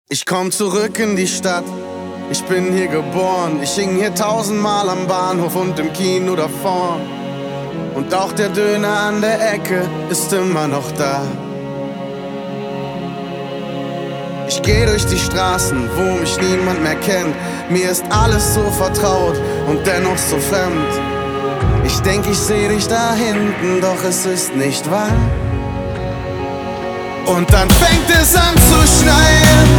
Ich komm zurück in die Stadt, ich bin hier geboren. Ich hing hier 1000-mal am Bahnhof und im Kino davor. Und auch der Döner an der Ecke ist immer noch da. Ich geh durch die Straßen, wo mich niemand mehr kennt. Mir ist alles so vertraut und dennoch so fremd. Ich denk, ich seh dich da hinten, doch es ist nicht wahr. Und dann fängt es an zu schneien.